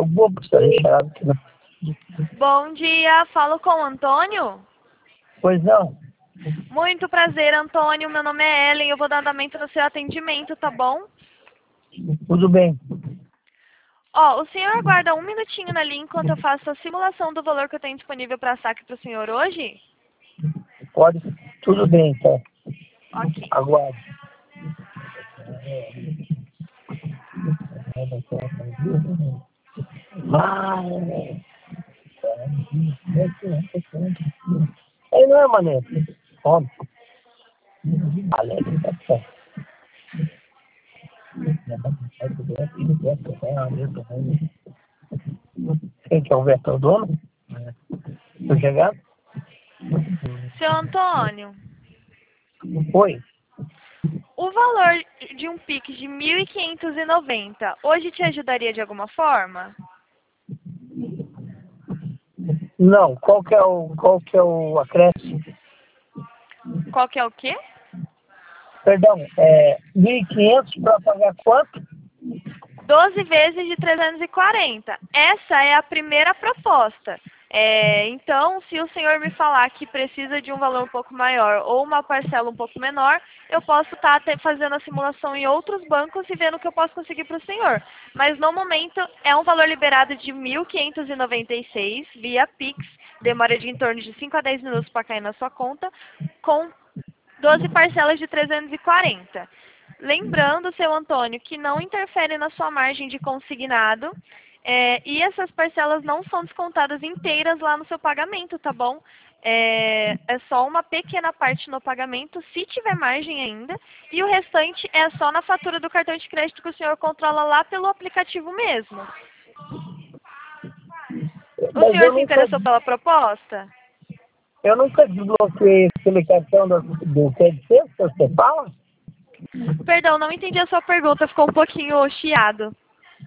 Eu vou deixar aqui. Bom dia, falo com o Antônio? Pois não. Muito prazer, Antônio. Meu nome é Ellen. Eu vou dar andamento no seu atendimento, tá bom? Tudo bem. Ó, o senhor aguarda um minutinho na linha enquanto eu faço a simulação do valor que eu tenho disponível para saque para o senhor hoje? Pode. Tudo bem, então. Ok. Aguarde. Aí não é, mané. Homem. Alegre, tá bom. Quem que é o Verto, o dono? Tô chegando? Seu Antônio, Oi. o valor de um Pix de 1.590 hoje te ajudaria de alguma forma? Não, qual que é o acréscimo? Qual que é o quê? Perdão, 1.500 para pagar quanto? 12 vezes de 340. Essa é a primeira proposta. Então, se o senhor me falar que precisa de um valor um pouco maior ou uma parcela um pouco menor, eu posso estar fazendo a simulação em outros bancos e vendo o que eu posso conseguir para o senhor. Mas, no momento, é um valor liberado de 1.596 via Pix, demora de em torno de 5 a 10 minutos para cair na sua conta, com 12 parcelas de 340. Lembrando, seu Antônio, que não interfere na sua margem de consignado e essas parcelas não são descontadas inteiras lá no seu pagamento, tá bom? É só uma pequena parte no pagamento, se tiver margem ainda, e o restante é só na fatura do cartão de crédito que o senhor controla lá pelo aplicativo mesmo. O Mas senhor se interessou pela proposta? eu nunca desbloqueei aquele cartão do pé de sexta, você fala? Perdão, não entendi a sua pergunta, ficou um pouquinho chiado.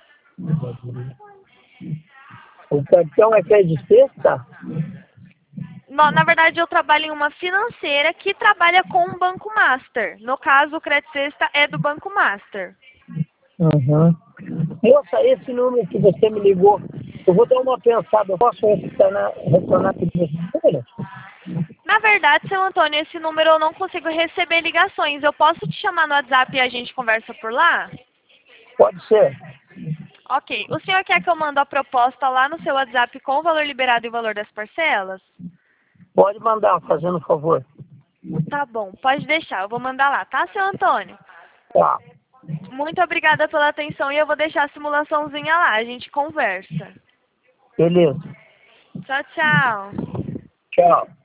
O cartão é pé de sexta? Na verdade, eu trabalho em uma financeira que trabalha com um Banco Master. No caso, o Crédito Sexta é do Banco Master. Uhum. Moça, esse número que você me ligou, eu vou dar uma pensada, eu posso retornar aqui nesse número? Na verdade, seu Antônio, esse número eu não consigo receber ligações. Eu posso te chamar no WhatsApp e a gente conversa por lá? Pode ser. Ok. O senhor quer que eu mande a proposta lá no seu WhatsApp com o valor liberado e o valor das parcelas? Pode mandar, fazendo favor. Tá bom, pode deixar. Eu vou mandar lá, tá, seu Antônio? Tá. Muito obrigada pela atenção e eu vou deixar a simulaçãozinha lá. A gente conversa. Beleza. Tchau, tchau. Tchau.